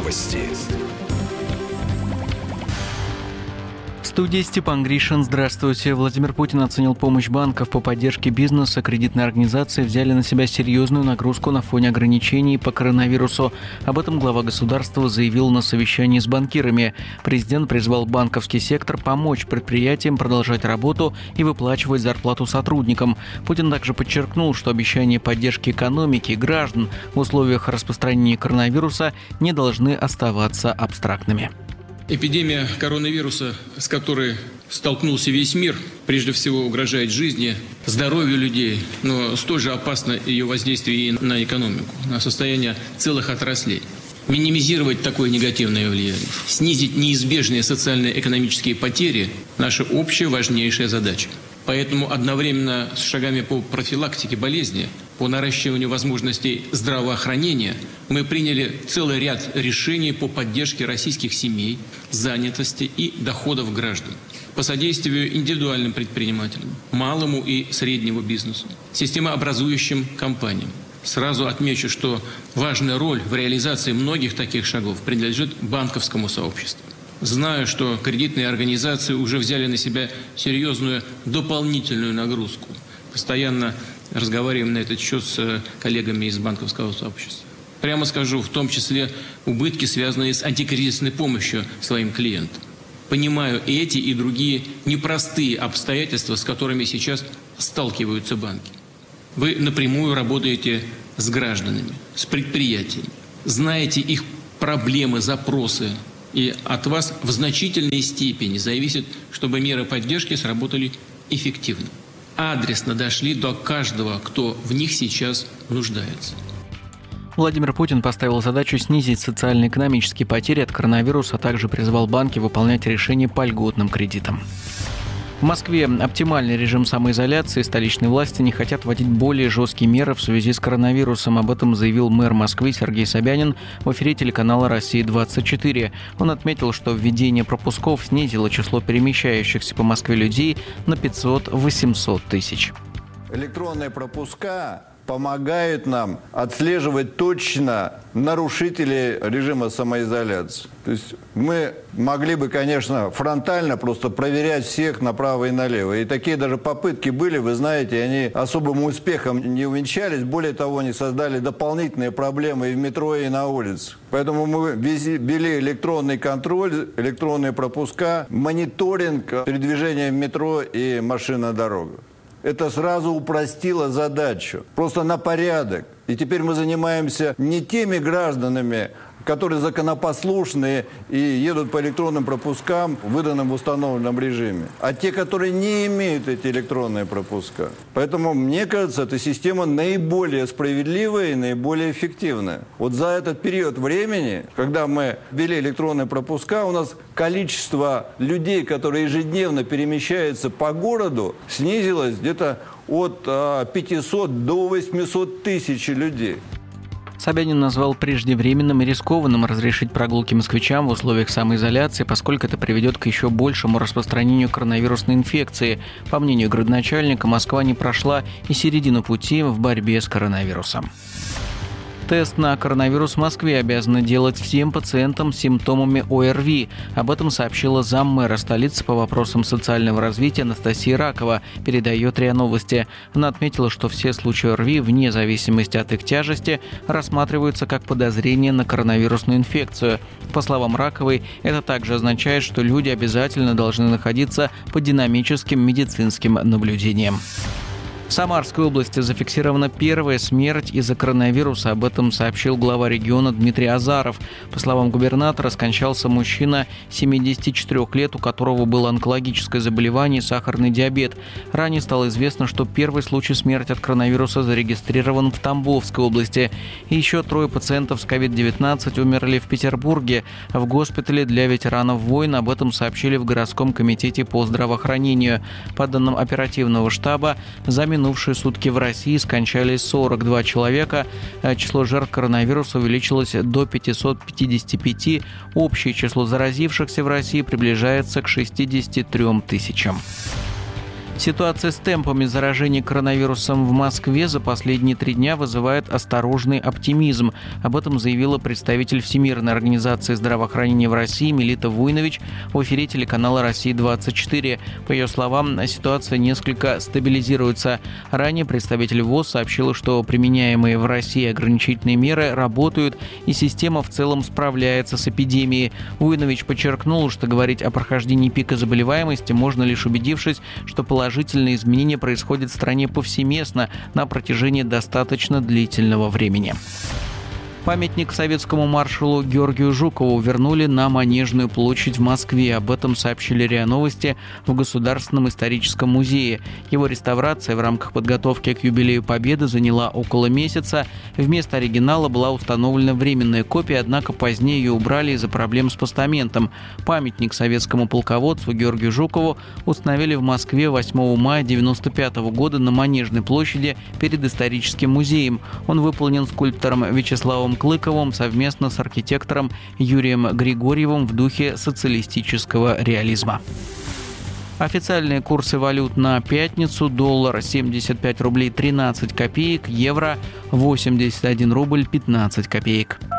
Новости. В студии Степан Гришин. Здравствуйте. Владимир Путин оценил помощь банков по поддержке бизнеса. Кредитные организации взяли на себя серьезную нагрузку на фоне ограничений по коронавирусу. Об этом глава государства заявил на совещании с банкирами. Президент призвал банковский сектор помочь предприятиям продолжать работу и выплачивать зарплату сотрудникам. Путин также подчеркнул, что обещания поддержки экономики и граждан в условиях распространения коронавируса не должны оставаться абстрактными. Эпидемия коронавируса, с которой столкнулся весь мир, прежде всего угрожает жизни, здоровью людей, но столь же опасно ее воздействие и на экономику, на состояние целых отраслей. Минимизировать такое негативное влияние, снизить неизбежные социально-экономические потери – наша общая важнейшая задача. Поэтому одновременно с шагами по профилактике болезни, по наращиванию возможностей здравоохранения, мы приняли целый ряд решений по поддержке российских семей, занятости и доходов граждан, по содействию индивидуальным предпринимателям, малому и среднему бизнесу, системообразующим компаниям. Сразу отмечу, что важная роль в реализации многих таких шагов принадлежит банковскому сообществу. Знаю, что кредитные организации уже взяли на себя серьезную дополнительную нагрузку. Постоянно разговариваем на этот счет с коллегами из банковского сообщества. Прямо скажу, в том числе убытки, связанные с антикризисной помощью своим клиентам. Понимаю эти и другие непростые обстоятельства, с которыми сейчас сталкиваются банки. Вы напрямую работаете с гражданами, с предприятиями, знаете их проблемы, запросы. И от вас в значительной степени зависит, чтобы меры поддержки сработали эффективно. Адресно дошли до каждого, кто в них сейчас нуждается. Владимир Путин поставил задачу снизить социально-экономические потери от коронавируса, а также призвал банки выполнять решения по льготным кредитам. В Москве оптимальный режим самоизоляции. Столичные власти не хотят вводить более жесткие меры в связи с коронавирусом. Об этом заявил мэр Москвы Сергей Собянин в эфире телеканала «Россия-24». Он отметил, что введение пропусков снизило число перемещающихся по Москве людей на 500-800 тысяч. Электронные пропуска помогают нам отслеживать точно нарушителей режима самоизоляции. То есть мы могли бы, конечно, фронтально просто проверять всех направо и налево. И такие даже попытки были, вы знаете, они особым успехом не увенчались. Более того, они создали дополнительные проблемы и в метро, и на улице. Поэтому мы ввели электронный контроль, электронные пропуска, мониторинг передвижения в метро и машин на дорогах. Это сразу упростило задачу, просто на порядок. И теперь мы занимаемся не теми гражданами, которые законопослушные и едут по электронным пропускам, выданным в установленном режиме, а те, которые не имеют эти электронные пропуска. Поэтому, мне кажется, эта система наиболее справедливая и наиболее эффективная. Вот за этот период времени, когда мы ввели электронные пропуска, у нас количество людей, которые ежедневно перемещаются по городу, снизилось где-то от 500 до 800 тысяч людей. Собянин назвал преждевременным и рискованным разрешить прогулки москвичам в условиях самоизоляции, поскольку это приведет к еще большему распространению коронавирусной инфекции. По мнению градоначальника, Москва не прошла и середину пути в борьбе с коронавирусом. Тест на коронавирус в Москве обязаны делать всем пациентам с симптомами ОРВИ. Об этом сообщила заммэра столицы по вопросам социального развития Анастасия Ракова, передает РИА Новости. Она отметила, что все случаи ОРВИ, вне зависимости от их тяжести, рассматриваются как подозрение на коронавирусную инфекцию. По словам Раковой, это также означает, что люди обязательно должны находиться под динамическим медицинским наблюдением. В Самарской области зафиксирована первая смерть из-за коронавируса. Об этом сообщил глава региона Дмитрий Азаров. По словам губернатора, скончался мужчина 74 лет, у которого было онкологическое заболевание и сахарный диабет. Ранее стало известно, что первый случай смерти от коронавируса зарегистрирован в Тамбовской области. И еще 3 пациентов с COVID-19 умерли в Петербурге в госпитале для ветеранов войн. Об этом сообщили в городском комитете по здравоохранению. По данным оперативного штаба, за минувшие сутки в России скончались 42 человека. Число жертв коронавируса увеличилось до 555. Общее число заразившихся в России приближается к 63 тысячам. Ситуация с темпами заражения коронавирусом в Москве за последние 3 дня вызывает осторожный оптимизм. Об этом заявила представитель Всемирной организации здравоохранения в России Мелита Вуйнович в эфире телеканала «Россия-24». По ее словам, ситуация несколько стабилизируется. Ранее представитель ВОЗ сообщила, что применяемые в России ограничительные меры работают, и система в целом справляется с эпидемией. Вуйнович подчеркнул, что говорить о прохождении пика заболеваемости можно лишь убедившись, что положительные изменения происходят в стране повсеместно на протяжении достаточно длительного времени. Памятник советскому маршалу Георгию Жукову вернули на Манежную площадь в Москве. Об этом сообщили РИА Новости в Государственном историческом музее. Его реставрация в рамках подготовки к юбилею Победы заняла около месяца. Вместо оригинала была установлена временная копия, однако позднее ее убрали из-за проблем с постаментом. Памятник советскому полководцу Георгию Жукову установили в Москве 8 мая 1995 года на Манежной площади перед историческим музеем. Он выполнен скульптором Вячеславом Клыковым совместно с архитектором Юрием Григорьевым в духе социалистического реализма. Официальные курсы валют на пятницу: доллар 75 рублей 13 копеек, евро 81 рубль 15 копеек.